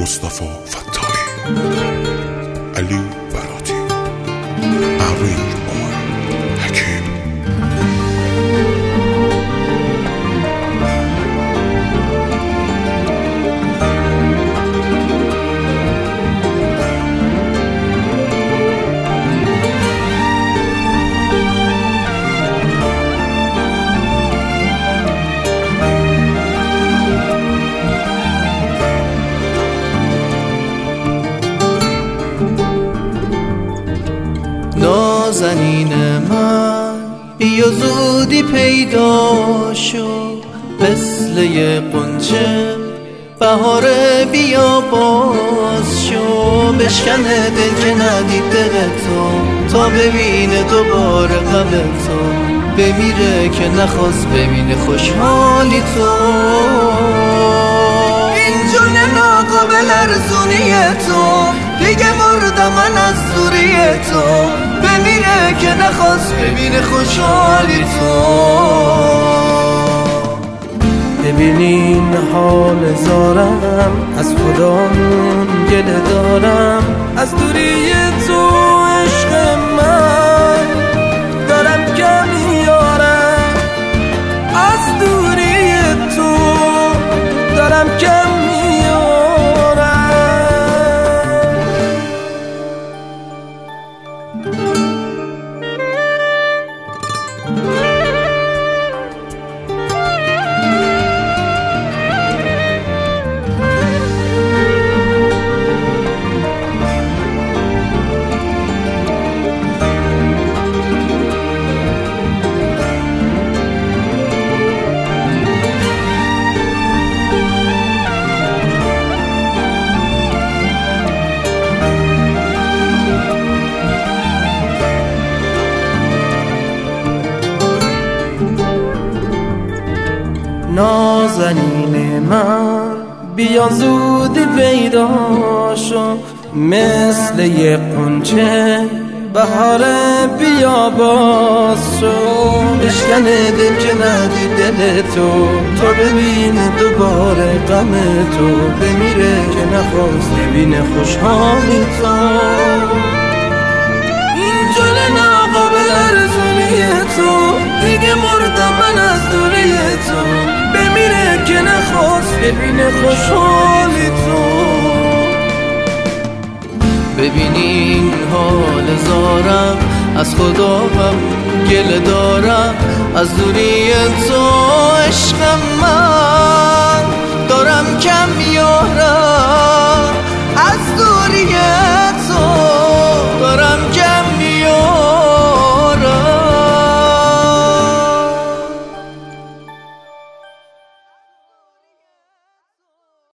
مصطفی فتاحی، علی براتی، arranged by حکیم. نازنین من بیا زودی پیدا شو، مثل یه غنچه بهار بیا باز شو، بشکنه دل که ندید دل تا ببینه دوباره غم تو، بمیره که نخواست ببینه خوشحالی تو. این جون ناقابل ارزونی تو، دیگه مردم من از دوری تو، بمیره که نخواست ببینه خوشحالی تو. ببینین حال زارم، از خدامون گله دارم، از دوری تو عشق من دارم کم میارم، از دوری تو دارم کم میارم. نازنین من بیا زودی پیدا شو، مثل یه غنچه بهار بیا باز شو، بشکنه دل که ندید دل تو ببینه دوباره غم تو، بمیره که نخواست ببینه خوشحالی تو. این جل ناقابل ارزونی تو، دیگه مردم من از دوری تو، بمیره که نخواست ببینه خوشحالی تو. ببینین حال زارم، از خدا هم گله دارم، از دوری تو